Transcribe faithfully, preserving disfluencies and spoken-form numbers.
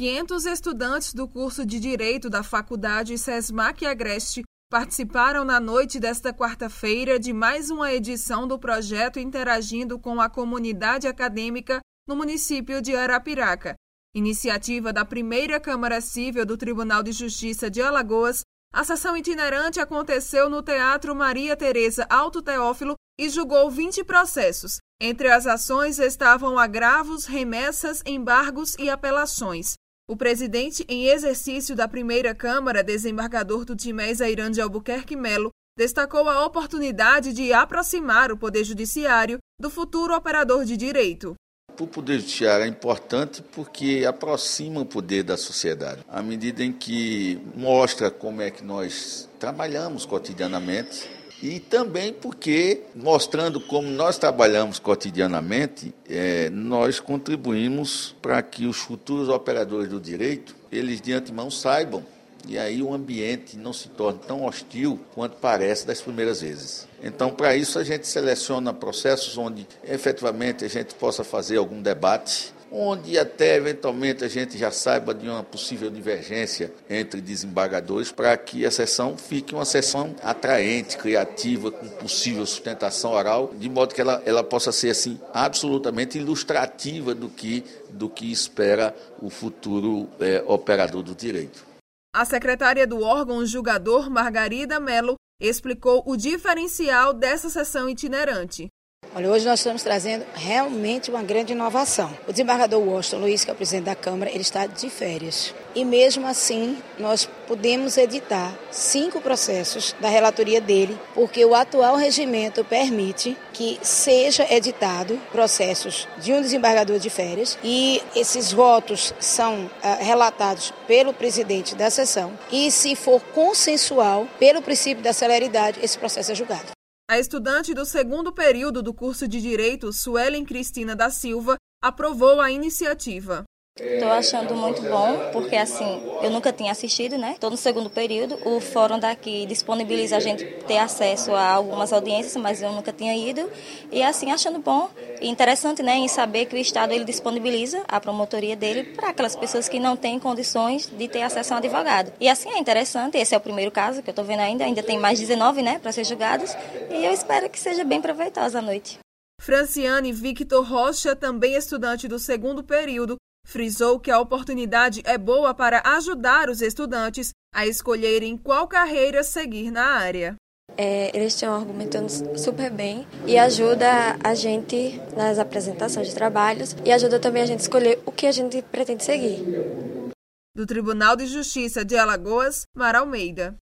quinhentos estudantes do curso de Direito da Faculdade SESMAC Agreste participaram na noite desta quarta-feira de mais uma edição do projeto Interagindo com a Comunidade Acadêmica no município de Arapiraca. Iniciativa da primeira Câmara Cível do Tribunal de Justiça de Alagoas, a sessão itinerante aconteceu no Teatro Maria Tereza Alto Teófilo e julgou vinte processos. Entre as ações estavam agravos, remessas, embargos e apelações. O presidente em exercício da primeira Câmara, desembargador Tutimés Airan de Albuquerque Melo, destacou a oportunidade de aproximar o Poder Judiciário do futuro operador de direito. O Poder Judiciário é importante porque aproxima o poder da sociedade, à medida em que mostra como é que nós trabalhamos cotidianamente e também porque, mostrando como nós trabalhamos cotidianamente, é, nós contribuímos para que os futuros operadores do direito, eles de antemão saibam, e aí o ambiente não se torne tão hostil quanto parece das primeiras vezes. Então, para isso, a gente seleciona processos onde, efetivamente, a gente possa fazer algum debate, onde até, eventualmente, a gente já saiba de uma possível divergência entre desembargadores, para que a sessão fique uma sessão atraente, criativa, com possível sustentação oral, de modo que ela, ela possa ser, assim, absolutamente ilustrativa do que, do que espera o futuro é, operador do direito. A secretária do órgão julgador, Margarida Melo, explicou o diferencial dessa sessão itinerante. Olha, hoje nós estamos trazendo realmente uma grande inovação. O desembargador Washington Luiz, que é o presidente da Câmara, ele está de férias. E mesmo assim, nós podemos editar cinco processos da relatoria dele, porque o atual regimento permite que seja editado processos de um desembargador de férias e esses votos são uh, relatados pelo presidente da sessão e, se for consensual, pelo princípio da celeridade, esse processo é julgado. A estudante do segundo período do curso de Direito, Suelen Cristina da Silva, aprovou a iniciativa. Estou achando muito bom, porque assim, eu nunca tinha assistido, né? Estou no segundo período, o fórum daqui disponibiliza a gente ter acesso a algumas audiências, mas eu nunca tinha ido. E assim, achando bom e interessante, né, em saber que o Estado ele disponibiliza a promotoria dele para aquelas pessoas que não têm condições de ter acesso a um advogado. E assim, é interessante, esse é o primeiro caso que eu estou vendo ainda, ainda tem mais dezenove, né, para ser julgados, e eu espero que seja bem proveitosa a noite. Franciane Victor Rocha, também estudante do segundo período, frisou que a oportunidade é boa para ajudar os estudantes a escolherem qual carreira seguir na área. É, eles estão argumentando super bem e ajuda a gente nas apresentações de trabalhos e ajuda também a gente a escolher o que a gente pretende seguir. Do Tribunal de Justiça de Alagoas, Mara Almeida.